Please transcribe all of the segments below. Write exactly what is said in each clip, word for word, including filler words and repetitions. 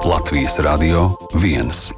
Latvijas Radio viens.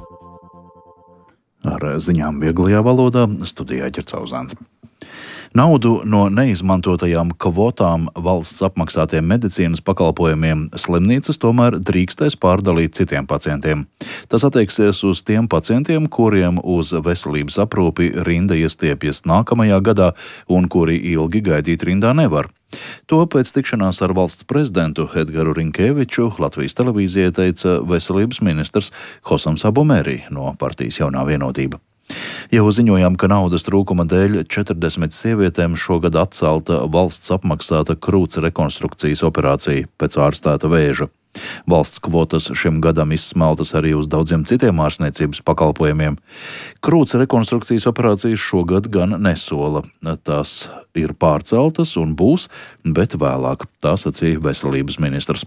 Ar ziņām vieglajā valodā studijā Ķercauzāns. Naudu no neizmantotajām kvotām valsts apmaksātiem medicīnas pakalpojumiem slimnīcas tomēr drīkstēs pārdalīt citiem pacientiem. Tas attieksies uz tiem pacientiem, kuriem uz veselības aprūpi rinda iestiepjas nākamajā gadā un kuri ilgi gaidīt rindā nevar. To pēc tikšanās ar valsts prezidentu Edgaru Rinkēviču Latvijas televīzijai teica veselības ministrs Hosams Abumeri no partijas Jaunā vienotība. Jau ziņojām, ka naudas trūkuma dēļ četrdesmit sievietēm šogad atcelta valsts apmaksāta krūts rekonstrukcijas operācija pēc ārstēta vēža. Valsts kvotas šim gadam izsmeltas arī uz daudziem citiem ārstniecības pakalpojumiem. Krūts rekonstrukcijas operācijas šogad gan nesola. Tās ir pārceltas un būs, bet vēlāk, tā sacīja veselības ministrs.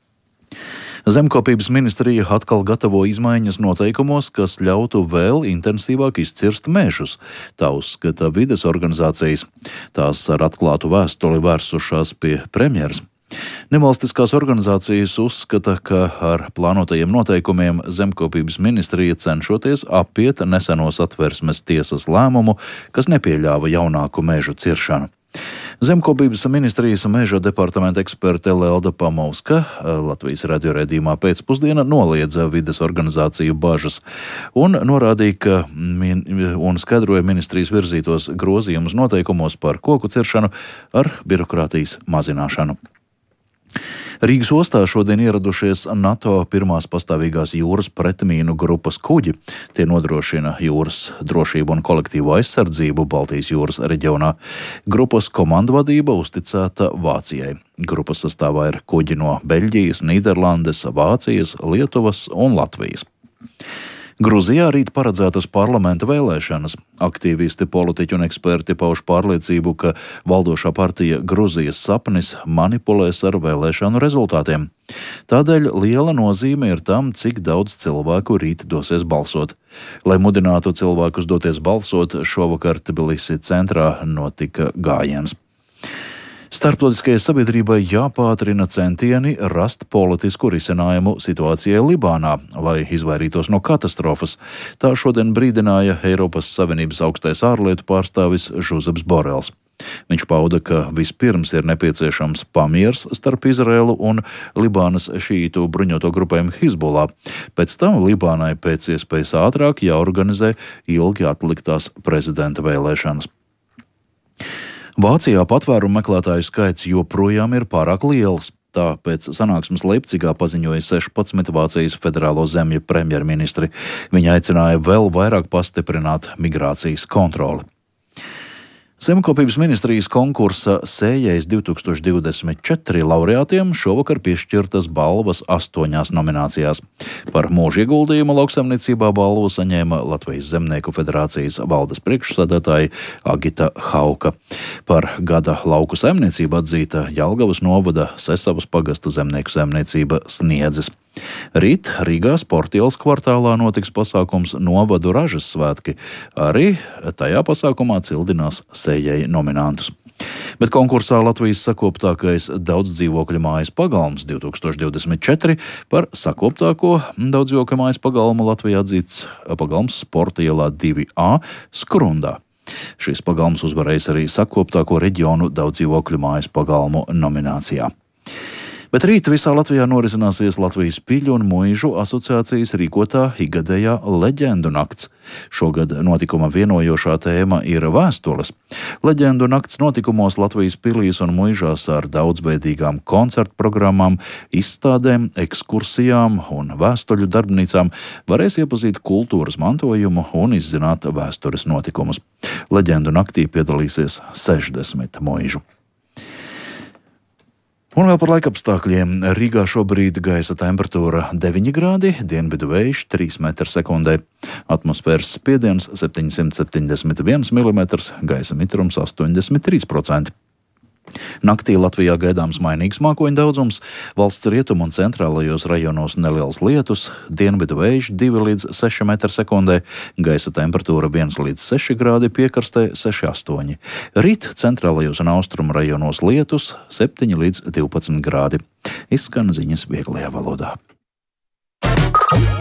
Zemkopības ministrija atkal gatavo izmaiņas noteikumos, kas ļautu vēl intensīvāk izcirst mežus, tā uzskata vides organizācijas. Tās ar atklātu vēstuli vērsušās pie premjeras. Nevalstiskās organizācijas uzskata, ka ar plānotajiem noteikumiem Zemkopības ministrija cenšoties apiet nesenos Atversmes tiesas lēmumu, kas nepieļāva jaunāku mežu ciršanu. Zemkopības ministrijas meža departamenta eksperte Lelda Pamovska Latvijas radio raidījumā pēcpusdienā noliedza vides organizāciju bažas un norādīja, ka min, un skaidroja ministrijas virzītos grozījumus noteikumos par koku ciršanu ar birokrātijas mazināšanu. Rīgas ostā šodien ieradušies NATO pirmās pastāvīgās jūras pretmīnu grupas kuģi. Tie nodrošina jūras drošību un kolektīvo aizsardzību Baltijas jūras reģionā. Grupas komandvadība uzticēta Vācijai. Grupas sastāvā ir kuģi no Beļģijas, Nīderlandes, Vācijas, Lietuvas un Latvijas. Gruzijā rīt paredzētas parlamenta vēlēšanas. Aktīvisti, politiķi un eksperti pauž pārliecību, ka valdošā partija Gruzijas sapnis manipulēs ar vēlēšanu rezultātiem. Tādēļ liela nozīme ir tam, cik daudz cilvēku rīt dosies balsot. Lai mudinātu cilvēkus doties balsot, šovakar Tbilisi centrā notika gājiens. Starptautiskajai sabiedrībai jāpātrina centieni rast politisku risinājumu situācijai Libānā, lai izvairītos no katastrofas. Tā šodien brīdināja Eiropas Savienības augstais ārlietu pārstāvis Žuzeps Borels. Viņš pauda, ka vispirms ir nepieciešams pamiers starp Izraēlu un Libānas šītu bruņoto grupējumu Hizbollah. Pēc tam Libānai pēc iespējas ātrāk jāorganizē ilgi atliktās prezidenta vēlēšanas. Vācijā patvērumu meklētāju skaits joprojām ir pārāk liels. Tā pēc sanāksmes Leipcigā paziņoja sešpadsmit Vācijas federālo zemju premjerministri. Viņi aicināja vēl vairāk pastiprināt migrācijas kontroli. Zemkopības ministrijas konkursa Sējējs divtūkstoš divdesmit četri laureātiem šovakar piešķirtas balvas astoņās nominācijās. Par mūža ieguldījumu lauksaimniecībā balvu saņēma Latvijas Zemnieku federācijas valdes priekšsēdētāja Agita Hauka. Par gada lauku saimniecību atzīta Jelgavas novada Sesavas pagasta zemnieku saimniecība Sniedzis. Rīt Rīgā Sportielas kvartālā notiks pasākums Novadu ražas svētki. Arī tajā pasākumā cildinās sējēji nominantus. Bet konkursā Latvijas sakoptākais daudzdzīvokļu mājas pagalms divtūkstoš divdesmit četri par sakoptāko daudzdzīvokļu mājas pagalmu Latvijā atzīts pagalms Sporta ielā divi A Skrundā. Šis pagalms uzvarējis arī sakoptāko reģionu daudzdzīvokļu mājas pagalmu nominācijā. Bet rīt visā Latvijā norisināsies Latvijas Piļu un Muižu asociācijas rīkotā ikgadējā leģendu nakts. Šogad notikuma vienojošā tēma ir vēstules. Leģendu nakts notikumos Latvijas pilīs un muižās ar daudzveidīgām koncertu programmām, izstādēm, ekskursijām un vēstuļu darbnīcām varēs iepazīt kultūras mantojumu un izzināt vēstures notikumus. Leģendu naktī piedalīsies sešdesmit muižu. Un vēl par laikapstākļiem. Rīgā šobrīd gaisa temperatūra deviņi grādi, dienvidu vējš trīs metri sekundē. Atmosfēras spiediens septiņsimt septiņdesmit viens milimetrs, gaisa mitrums astoņdesmit trīs procenti. Naktī Latvijā gaidāms mainīgs mākoņu daudzums, valsts rietumu un centrālajos rajonos neliels lietus, dienvidu vējš divi līdz seši metri sekundē, gaisa temperatūra viens līdz seši grādi, piekrastē seši astoņi. Rīt centrālajos un austrumu rajonos lietus septiņi līdz divpadsmit grādi. Izskan ziņas vieglajā valodā.